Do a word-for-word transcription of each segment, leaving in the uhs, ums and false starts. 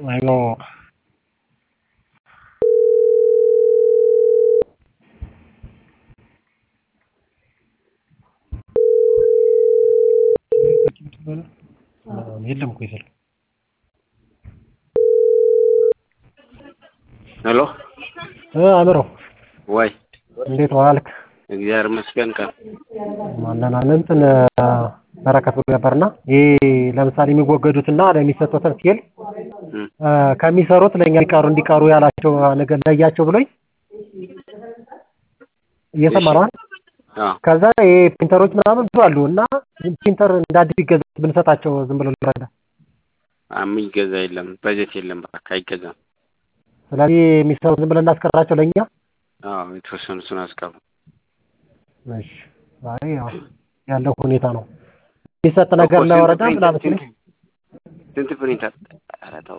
I know. የለም እኮ ይሰል ሄሎ እ አምሮ ወይ እንዴት ዋልክ? እግዚአብሔር ይመስገን። ከ ማንና እንትን በረከት ነበርና ይሄ ለምሳሌ የሚወገዱትና ለሚሰጡት ሲል ከሚሰሩት ለኛ ሊቀሩ እንዲቀሩ ያላቸው ነገር ለያቸው ብሎኝ እየሰማነው ከዛ ይሄ ፕሪንተሮች ምናምን ብዙ አሉ እና ፕሪንተር እንዳዲስ ይገዛ ብንሰጣቸው ዝም ብሎ ይረዳ አምይ ገዛ የለም በጀት የለም በቃ አይገዛም። ስለዚህ የሚሰሩት ዝም ብለን እናስቀራቸው ለኛ አዎ የተወሰኑትን አስቀሩ። እሺ አይ ያው ያለው ሁኔታ ነው ይሰጥ ነገር ነው ወረዳ ምናምን ሲል ስንት ፕሪንተር ኧረ ተው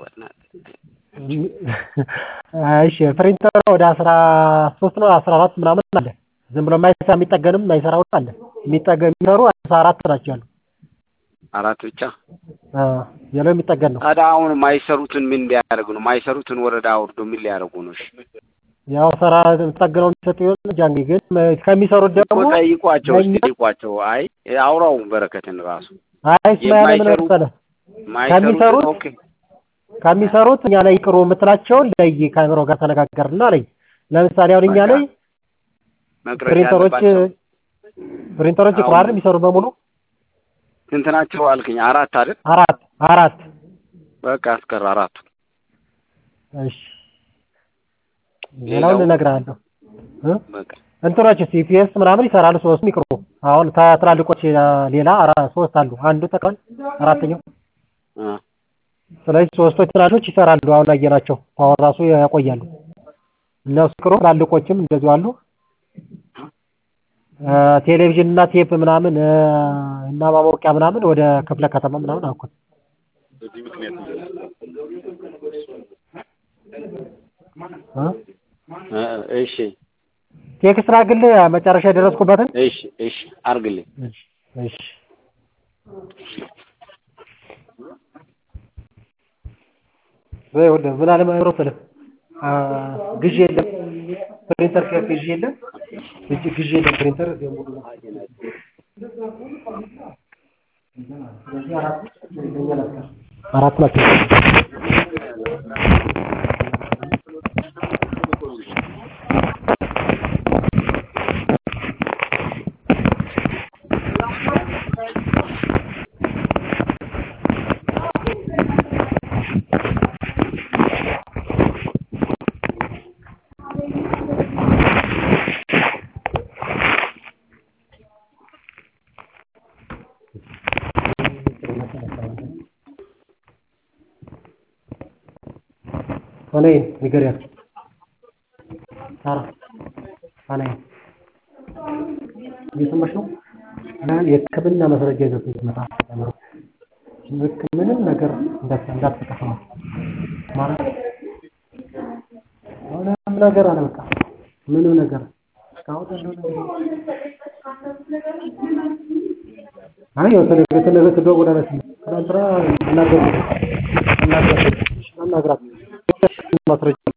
እሺ ፕሪንተር ወደ አስራ ሶስት ነው አስራ አራት ምናምን አለ ዝም ብሎ ማይሰራ የሚጠገንም ማይሰራው አለ የሚጠገም የሚሰሩ አስራ አራት ናቸው ያሉ አራት ብቻ አ ያለው የሚጠገን ነው። ታዲያ አሁን ማይሰሩትን ምን ሊያደርጉ ነው? ማይሰሩትን ወረዳ አውርዶ ምን ሊያደርጉ ነው? እሺ ያው ሰራ ተጠግነው የሚሰጡ ይሆን ጃንጊ ግን ከሚሰሩት ደግሞ ጠይቋቸው ጠይቋቸው። አይ አውራው በረከትን ራሱ አይ ስማያለ ምን ከሚሰሩት ኦኬ ከሚሰሩት እኛ ላይ ይቅሩ የምትላቸው ለይ ካሜሮ ጋር ተነጋገርና ላይ ለምሳሌ አሁን እኛ ላይ ፕሪንተሮች ፕሪንተሮች ይቅራል የሚሰሩ በሙሉ ስንት ናቸው አልከኝ? አራት አይደል? አራት አራት በቃ አስቀር አራት። እሺ ሌላው ልነግርሃለሁ እ በቃ እንትኖች ሲፒኤስ ምናምን ይሰራሉ ሶስት ሚክሮ አሁን ትላልቆች ሌላ ሶስት አሉ አንዱ ተቀል አራተኛው አ ስለዚህ ሶስቶች ትናንሾች ይሰራሉ አሁን አየናቸው ፓወር ራሱ ያቆያሉ እነሱ ክሮ ትላልቆችም እንደዚሁ አሉ ቴሌቪዥን እና ቴፕ ምናምን እና ማሞቂያ ምናምን ወደ ክፍለ ከተማ ምናምን አልኩት በዚህ ምክንያት እ እሺ ቴክስት አርግል መጨረሻ ደረስኩበትን እሺ እሺ አርግልኝ እሺ ወይ ወደ ምን አለ ማይሮፈለ አ ግዢ የለም ፕሪንተር ከፍ ግዢ የለም እጅ ግዢ የለም ፕሪንተር ደሞ አራት ናቸው አኔ ንገሪያ ታራ አኔ እየሰማሽ ነው እና የሕክምና ማስረጃ ይዘት መጣ አምሮ ምንም ነገር እንዳትጠፋ ማለት ምንም ነገር አለ በቃ ምንም ነገር እስካሁን ያለው ነገር አይ ወተለ ወተለ ተደውላለች ትናንትና እናገር እናገር እናግራት ማስረጃ